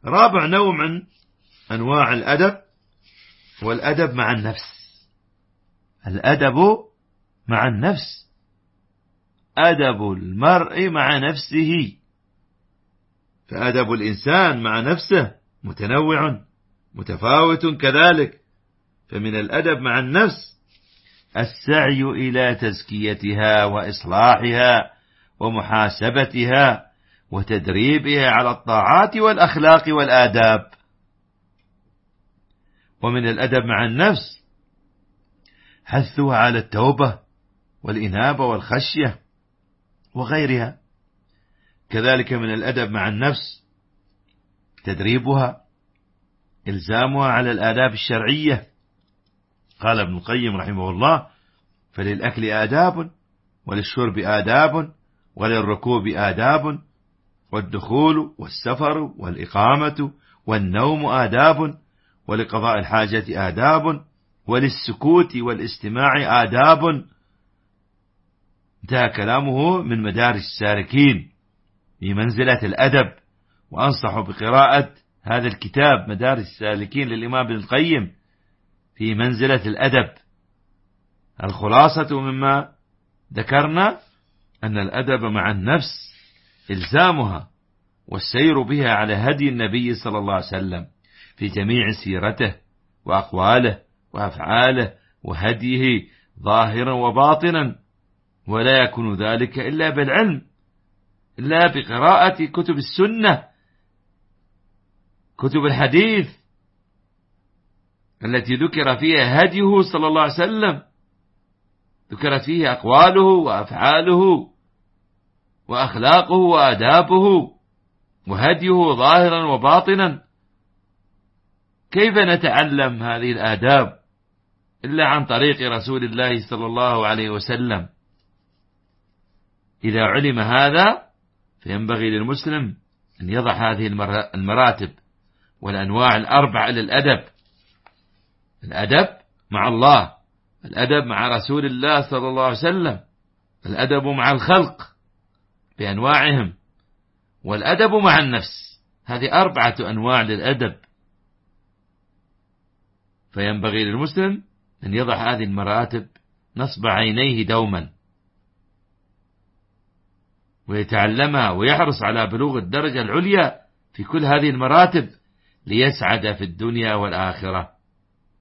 رابع نوع من أنواع الأدب والأدب مع النفس. الأدب مع النفس، أدب المرء مع نفسه. فأدب الإنسان مع نفسه متنوع متفاوت كذلك. فمن الأدب مع النفس السعي إلى تزكيتها وإصلاحها ومحاسبتها وتدريبها على الطاعات والأخلاق والآداب. ومن الأدب مع النفس حثها على التوبة والإنابة والخشية وغيرها. كذلك من الأدب مع النفس تدريبها، إلزامها على الآداب الشرعية. قال ابن القيم رحمه الله: فللأكل آداب، وللشرب آداب، وللركوب آداب، والدخول والسفر والإقامة والنوم آداب، ولقضاء الحاجة آداب، وللسكوت والاستماع آداب. انتهى كلامه من مدارج السالكين في منزلة الأدب. وأنصح بقراءة هذا الكتاب مدارج السالكين للإمام ابن القيم في منزلة الأدب. الخلاصة مما ذكرنا أن الأدب مع النفس إلزامها والسير بها على هدي النبي صلى الله عليه وسلم في جميع سيرته وأقواله وأفعاله وهديه ظاهرا وباطنا. ولا يكون ذلك إلا بالعلم، إلا بقراءة كتب السنة، كتب الحديث التي ذكر فيها هديه صلى الله عليه وسلم، ذكرت فيه أقواله وأفعاله وأخلاقه وآدابه وهديه ظاهرا وباطنا. كيف نتعلم هذه الآداب إلا عن طريق رسول الله صلى الله عليه وسلم؟ إذا علم هذا فينبغي للمسلم أن يضع هذه المراتب والأنواع الأربعة للأدب: الأدب مع الله، الأدب مع رسول الله صلى الله عليه وسلم، الأدب مع الخلق بأنواعهم، والأدب مع النفس. هذه 4 أنواع للأدب. فينبغي للمسلم أن يضع هذه المراتب نصب عينيه دوما ويتعلمها ويحرص على بلوغ الدرجة العليا في كل هذه المراتب ليسعد في الدنيا والآخرة.